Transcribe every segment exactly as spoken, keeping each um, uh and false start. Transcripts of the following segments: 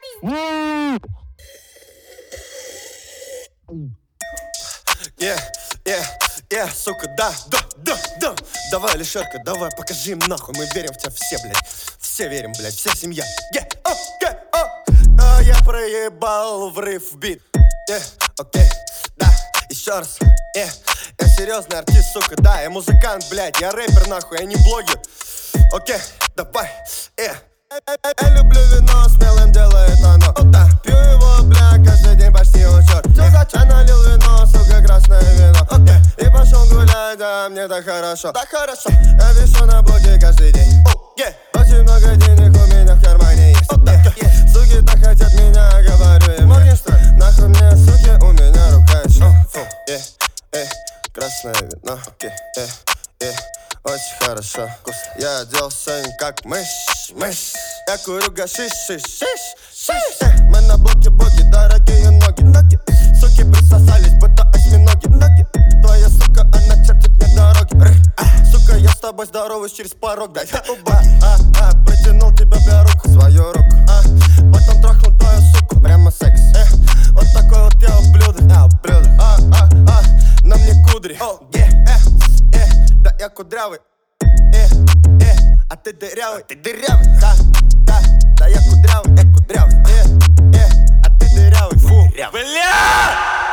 Yeah, yeah, yeah, сука, да, да, да, да. Давай, Алишерка, давай, покажи им нахуй. Мы верим в тебя все, блядь. Все верим, блядь, вся семья. Yeah, okay, oh. А я проебал врыв в бит. Yeah, окей, okay, да, еще раз. Yeah. Я серьезный артист, сука, да. Я музыкант, блядь, я рэпер, нахуй, я не блогер. Окей, okay, давай, yeah. Я люблю вино, смелым делает оно. Да, пью его, бля, каждый день почти он черт. Все зачем налил вино, сука, красное вино. Okay. И пошел гулять, да, мне так хорошо. Так хорошо. Я вешу на блоге каждый день. Oh, yeah. Очень много денег у меня в кармане есть. Oh, yeah. Yeah. Суки так хотят меня, говорю им. Yeah. Нахуй мне, суки, у меня рука еще. Oh, фу, yeah, yeah. Красное вино, okay. Yeah, yeah. Очень хорошо. Я оделся как мышь, мышь. Я курю гашиш, шиш, шиш, шиш. Мы на блоке боги, дорогие ноги, ноги. Суки присосались, будто осьминоги, ноги. Твоя сука, она чертит мне дороги. Сука, я с тобой здороваюсь через порог. Да я уба, а, а, притянул тебя, бля, руку, свою руку, а. Потом трахнул твою суку, прямо секс, э. Вот такой вот я ублюдок, я ублюдок, а, а, а. На мне кудри, oh, yeah, э, э. Да я кудрявый, э, э. А ты дырявый, ты дырявый, да, да. Да я кудрявый, я кудрявый, э, э. А ты дырявый, фу, бля!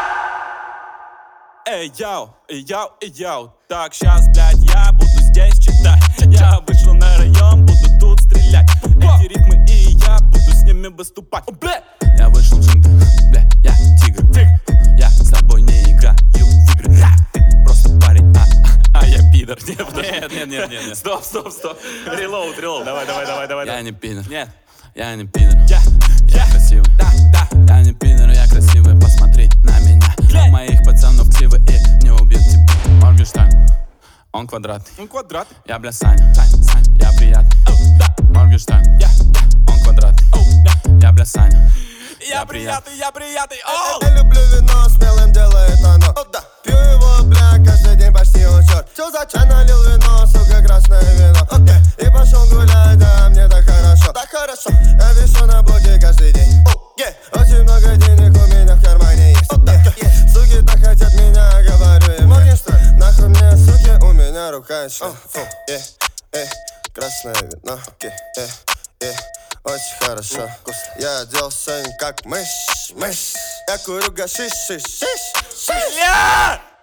Эй, яу, эй, яу, эй, яу. Так, щас, блядь, я буду здесь читать. Я вышел на район, буду тут стрелять. Эти рифмы и я буду с ними выступать. О, бля! Я вышел в джингл, бля, я тигр. Я с тобой не играю в игры. Ты просто парень, а, а я пидор. Нет, нет, нет, нет, нет. Стоп, стоп, стоп. Релоуд, релоуд. Давай, давай, давай, давай. Я не пидор. Нет. Я не пидор. Я, я красивый. Да, да. Я не пидор, я красивый. Посмотри на меня. Yeah. Моих пацанов ксивы и не убьют тебя. Моргенштерн, он квадратный. Он квадратный. Я, бля, Саня. Саня, Саня. Я приятный. Oh, да. Моргенштерн, yeah, yeah. Он квадратный. Oh, да. Я, бля, Саня. Я, я приятный, я приятный. Oh. Я люблю вино, смелым делает оно. Oh, да. Пью его, бля, каждый день почти он черт. Чё зачем налил вино, сука, красное вино. Okay. И пошел гулять, да, мне так хорошо. Так хорошо. Я вешу на блоге каждый день. Oh, yeah. Очень много денег у меня в кармане есть. Oh, yeah. Yeah. Суки так хотят меня, говорю им. Моргенштерн. Нахуй мне, суки, у меня рука еще. Oh, oh. Yeah, yeah. Красное вино. Okay. Yeah, yeah. Очень хорошо. Я оделся как мышь, мышь. Я курю гашиш, шиш, шиш, шиш.